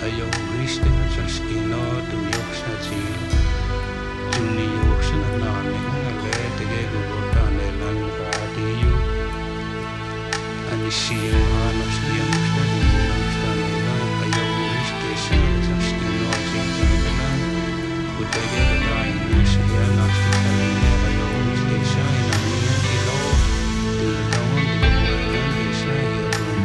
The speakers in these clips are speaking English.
Ayo wiste na chaskino tu yoksha chil Juni yoksha na nane ngale tege gugota nelan radiyo Anishia noshkia noshkia noshkia nelan Ayo wiste shina chaskino chikana Utege gada inishia noshkia kalina Ayo wiste shina niya ilo Dildawan dildawan ishaya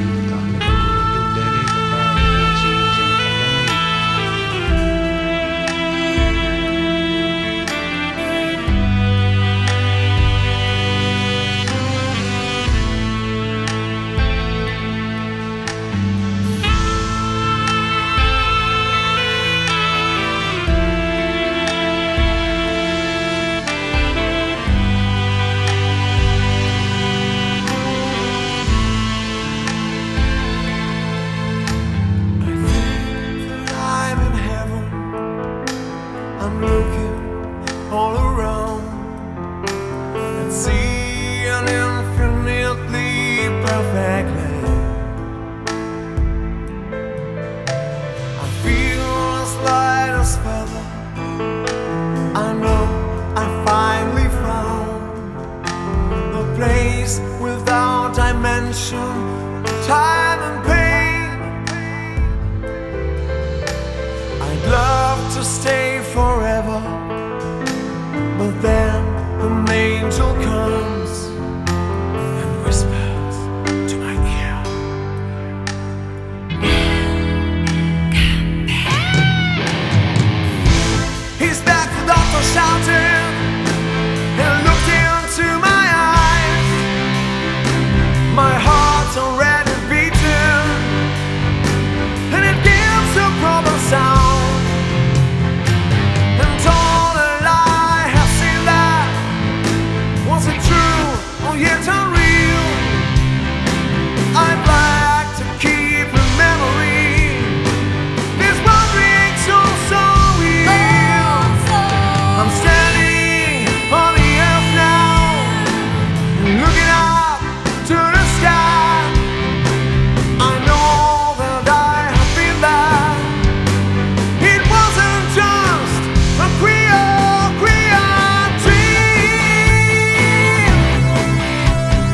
I'm looking all around and see an infinitely perfect land. I feel as light as feather. I know I finally found the place without dimension, time and pain. I'd love to stay forever, but then an angel comes and whispers to my ear, he's back, the doctor shouted, and looked into my eyes. My heart's already beaten, and it gives a proper sound. Yet unreal, I'd like to keep a memory. This wandering soul so real. I'm standing on the earth now, looking up to the sky. I know that I have been there. It wasn't just a queer dream.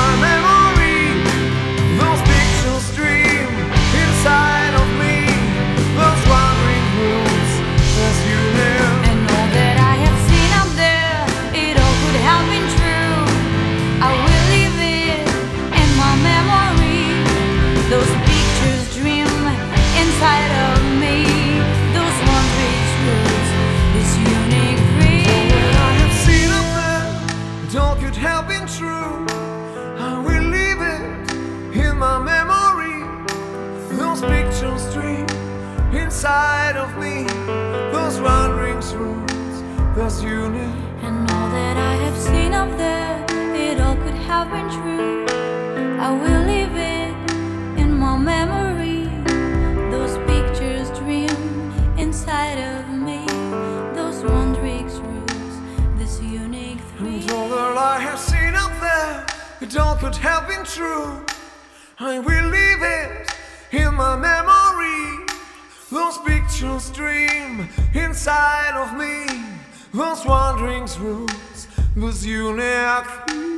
my memory. Those pictures dream inside of me. Those wandering rooms as you live. And all that I have seen up there, it all could have been true. I will leave it in my memory. Those pictures dream inside of me. Those wandering rooms, this unique dream. What I have seen up there, it all could have been true. I will leave it in my memory. Those pictures dream inside of me. Those wandering rooms, those unique. And all that I have seen up there, it all could have been true. I will leave it in my memory. Those pictures dream inside of me. Those wandering rooms, this unique thrill. And all that I have seen up there, it all could have been true. I will leave it in my memory. Those pictures dream inside of me. Those wandering roots, those unique